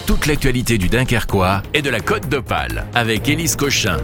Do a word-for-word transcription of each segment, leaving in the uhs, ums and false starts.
toute l'actualité du Dunkerquois et de la Côte d'Opale avec Élise Cochin.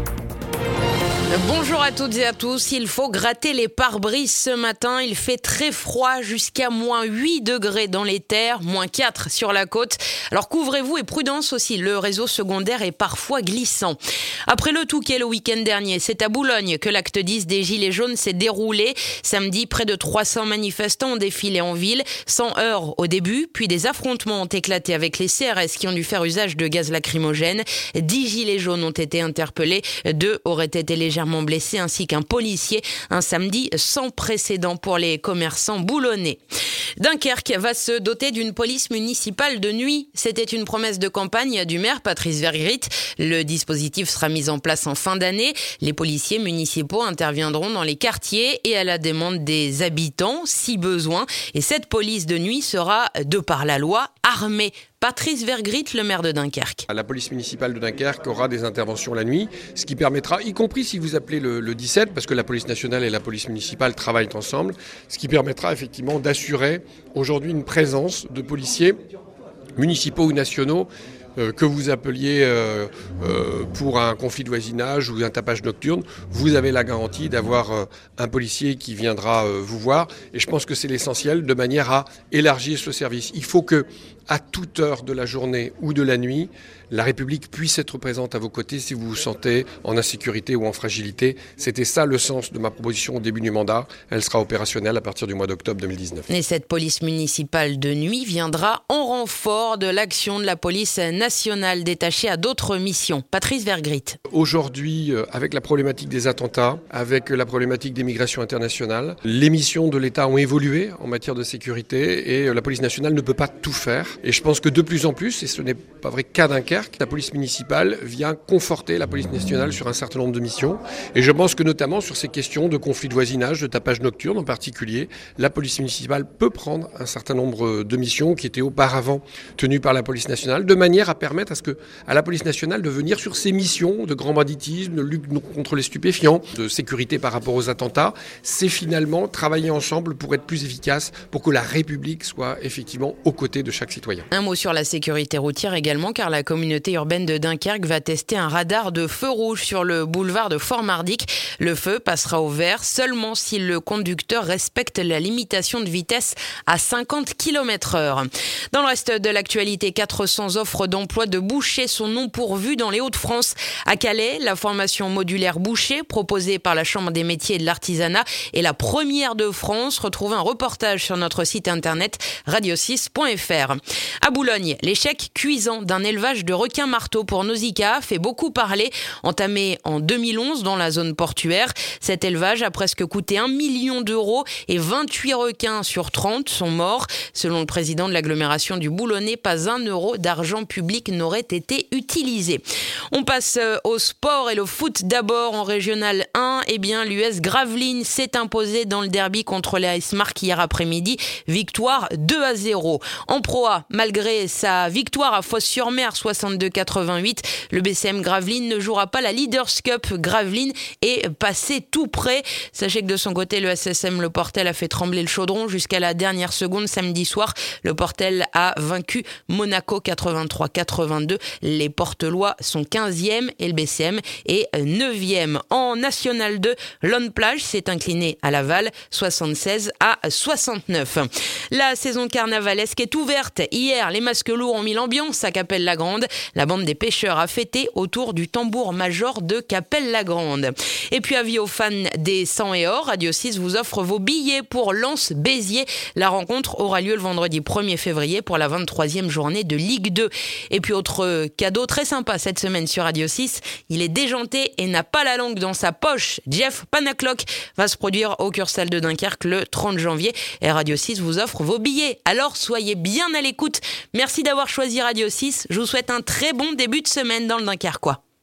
Bonjour à toutes et à tous, il faut gratter les pare-brises ce matin, il fait très froid jusqu'à moins huit degrés dans les terres, moins quatre sur la côte. Alors couvrez-vous et prudence aussi, le réseau secondaire est parfois glissant. Après le Touquet le week-end dernier, c'est à Boulogne que l'acte dix des Gilets jaunes s'est déroulé. Samedi, près de trois cents manifestants ont défilé en ville, sans heurts au début, puis des affrontements ont éclaté avec les C R S qui ont dû faire usage de gaz lacrymogène. dix Gilets jaunes ont été interpellés, deux auraient été légèrement blessés ainsi qu'un policier. Un samedi sans précédent pour les commerçants boulonnais. Dunkerque va se doter d'une police municipale de nuit. C'était une promesse de campagne du maire Patrice Vergrit. Le dispositif sera mis en place en fin d'année. Les policiers municipaux interviendront dans les quartiers et à la demande des habitants si besoin. Et cette police de nuit sera, de par la loi, armée. Patrice Vergrit, le maire de Dunkerque. La police municipale de Dunkerque aura des interventions la nuit, ce qui permettra, y compris si vous appelez le, le dix-sept, parce que la police nationale et la police municipale travaillent ensemble, ce qui permettra effectivement d'assurer aujourd'hui une présence de policiers municipaux ou nationaux Euh, que vous appeliez euh, euh, pour un conflit de voisinage ou un tapage nocturne, vous avez la garantie d'avoir euh, un policier qui viendra euh, vous voir. Et je pense que c'est l'essentiel de manière à élargir ce service. Il faut que, à toute heure de la journée ou de la nuit, la République puisse être présente à vos côtés si vous vous sentez en insécurité ou en fragilité. C'était ça le sens de ma proposition au début du mandat. Elle sera opérationnelle à partir du mois d'octobre deux mille dix-neuf. Et cette police municipale de nuit viendra en renfort de l'action de la police nationale détachée à d'autres missions. Patrice Vergrit. Aujourd'hui, avec la problématique des attentats, avec la problématique des migrations internationales, les missions de l'État ont évolué en matière de sécurité et la police nationale ne peut pas tout faire. Et je pense que de plus en plus, et ce n'est pas vrai qu'à Dunkerque, la police municipale vient conforter la police nationale sur un certain nombre de missions. Et je pense que notamment sur ces questions de conflits de voisinage, de tapage nocturne en particulier, la police municipale peut prendre un certain nombre de missions qui étaient auparavant tenues par la police nationale, de manière à permettre à, ce que, à la police nationale de venir sur ces missions de grand banditisme, de lutte contre les stupéfiants, de sécurité par rapport aux attentats. C'est finalement travailler ensemble pour être plus efficace, pour que la République soit effectivement aux côtés de chaque citoyen. Un mot sur la sécurité routière également, car la communauté urbaine de Dunkerque va tester un radar de feu rouge sur le boulevard de Fort-Mardic. Le feu passera au vert seulement si le conducteur respecte la limitation de vitesse à cinquante kilomètres heure. Dans le reste de l'actualité, quatre cents offres d'emploi de bouchers sont non pourvues dans les Hauts-de-France. À Calais, la formation modulaire boucher proposée par la Chambre des métiers et de l'artisanat est la première de France. Retrouvez un reportage sur notre site internet radio six point f r. À Boulogne, l'échec cuisant d'un élevage de requins-marteaux pour Nausicaa fait beaucoup parler. Entamé en deux mille onze dans la zone portuaire, cet élevage a presque coûté un million d'euros et vingt-huit requins sur trente sont morts. Selon le président de l'agglomération du Boulonnais, pas un euro d'argent public n'aurait été utilisé. On passe au sport et le foot d'abord en Régional un. Eh bien, l'U S Gravelines s'est imposé dans le derby contre l'A S Marque hier après-midi. Victoire deux à zéro. En Pro A, malgré sa victoire à Fos-sur-Mer soixante-deux à quatre-vingt-huit, le B C M Gravelines ne jouera pas la Leaders Cup. Gravelines est passé tout près. Sachez que de son côté, le S S M Le Portel a fait trembler le chaudron jusqu'à la dernière seconde samedi soir. Le Portel a vaincu Monaco quatre-vingt-trois à quatre-vingt-deux. Les Portelois sont quinzième et le B C M est neuvième. En National deux, Lone Plage s'est incliné à Laval soixante-seize à soixante-neuf. La saison carnavalesque est ouverte. Hier, les masques lourds ont mis l'ambiance à Capelle-la-Grande. La bande des pêcheurs a fêté autour du tambour-major de Capelle-la-Grande. Et puis avis aux fans des sang et or, Radio six vous offre vos billets pour Lens-Béziers. La rencontre aura lieu le vendredi premier février pour la vingt-troisième journée de Ligue deux. Et puis autre cadeau très sympa cette semaine sur Radio six, il est déjanté et n'a pas la langue dans sa poche. Jeff Panaclock va se produire au Cursal de Dunkerque le trente janvier et Radio six vous offre vos billets. Alors soyez bien à l'écoute. Merci d'avoir choisi Radio six. Je vous souhaite un très bon début de semaine dans le Dunkerquois.